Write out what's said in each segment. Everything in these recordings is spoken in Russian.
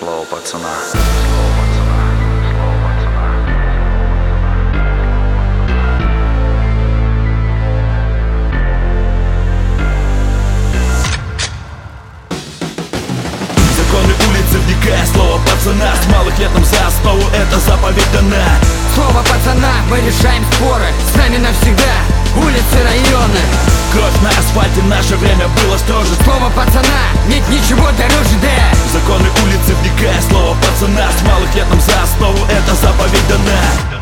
Слово пацана. Законы улицы, вникая, слово пацана. С малых лет нам за основу эта заповедь дана. Слово пацана, мы решаем споры. С нами навсегда улицы, районы. Кровь на асфальте, наше время было строже. Слово пацана, нет ничего дороже, да. Законы улицы, вникая, слово пацана. С малых лет нам за основу эта заповедь дана.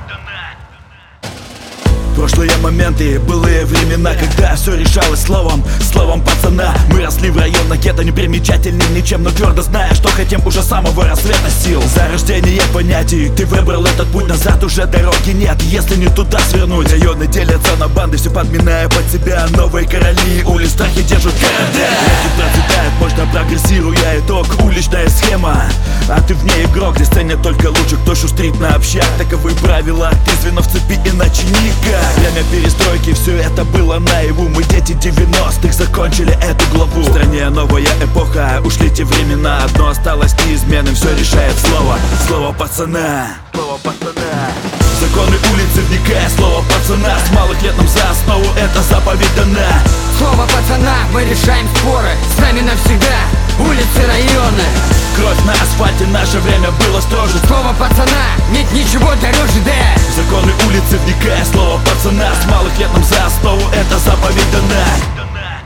Прошлые моменты, былые времена, когда все решалось словом пацана. Мы росли в районах гетто, непримечательным ничем, но твердо зная, что хотим уже с самого рассвета сил. Зарождение понятий, ты выбрал этот путь, назад уже дороги нет, если не туда свернуть. Районы делятся на банды, все подминая под себя. Новые короли улиц страхи держат города. Реки процветают, можно прогрессируя, итог уличная схема. А ты в ней игрок, здесь ценят только лучше, кто шустрит на общак. Таковы правила, ты звено в цепи, иначе никак. Время перестройки, все это было наяву. Мы дети 90-х, закончили эту главу. В стране новая эпоха, ушли те времена. Одно осталось неизменным, все решает слово пацана. Слово пацана. Законы улицы, вникая, слово пацана. С малых лет нам за основу эта заповедь дана. Слово пацана, мы решаем споры. С нами навсегда улицы, районы. Кровь на асфальте, наше время было строже. Слово пацана, нет ничего дороже, да. Законы улицы, вникая, слово пацана. С малых лет нам за основу эта заповедь дана.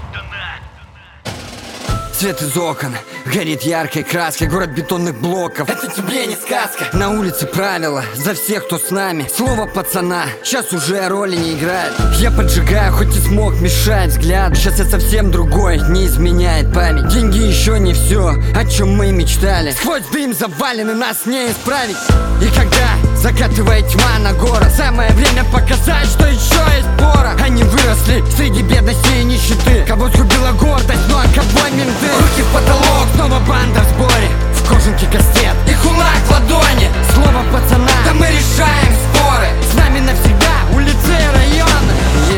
Свет из окон, горит яркой краской. Город бетонных блоков, это тебе не сказка. На улице правила, за всех, кто с нами. Слово пацана, сейчас уже роли не играет. Я поджигаю, хоть и смог мешать взгляд. Сейчас я совсем другой, не изменяет память. Деньги еще не все, о чем мы мечтали. Сквозь дым завалены, нас не исправить. И когда закатывает тьма на город, самое время показать, что еще есть пора. Они выросли среди бедности и нищеты. Кого сгубила гордость, ну а кого менты. Руки в потолок, снова банда в сборе. В кожанке кастет и кулак в ладони. Слово пацана, да мы решаем споры. С нами навсегда улицы и районы.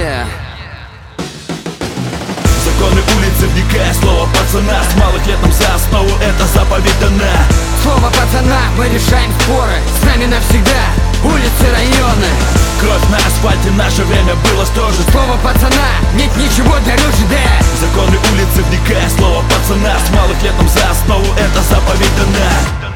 Законы улицы, вникая, слово пацана. С малых лет нам за основу эта заповедь дана. Слово пацана, мы решаем споры. С нами навсегда улицы, районы. Кровь на асфальте, наше время было строже. Слово пацана, нет ничего дороже, да. Законы улицы, вникая, слово пацана. С малых лет нам за основу эта заповедь дана.